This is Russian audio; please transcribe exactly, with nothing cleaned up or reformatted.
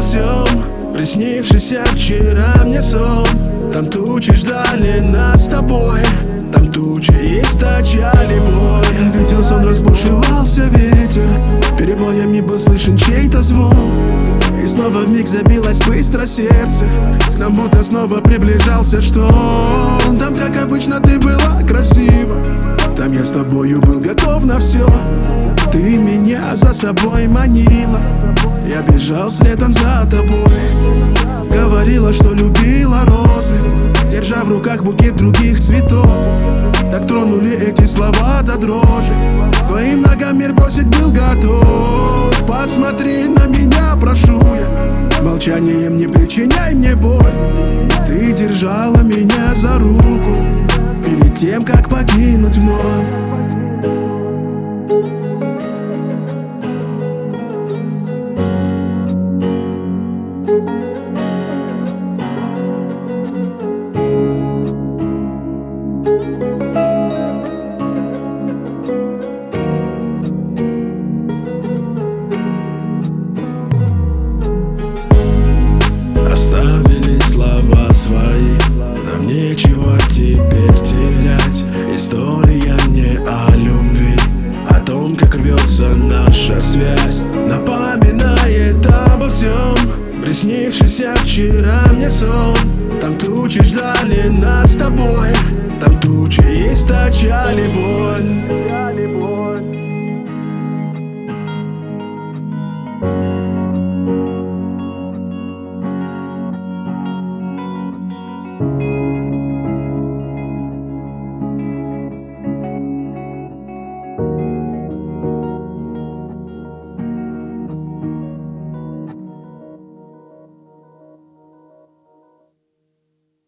всем, приснившийся вчера мне сон. Там тучи ждали нас с тобой, там тучи источали боль. Я видел сон, разбушевался ветер, перебоями был слышен чей-то звон. И снова вмиг забилось быстро сердце, к нам будто снова приближался шторм. Там, как обычно, ты была красива, там я с тобою был готов на все. Ты меня за собой манила, я бежал следом за тобой. Говорила, что любила розы, держа в руках букет других цветов. Так тронули эти слова до дрожи, твоим ногам мир бросить был готов. Посмотри на меня, прошу я, молчанием не причиняй мне боль. Ты держала меня за руку перед тем, как покинуть вновь. Оставили слова свои, нам нечего теперь терять. История не о любви, о том, как рвется наша связь. Напоминает обо всем, приснившийся вчера мне сон. Там тучи ждали нас с тобой, там тучи источали боль.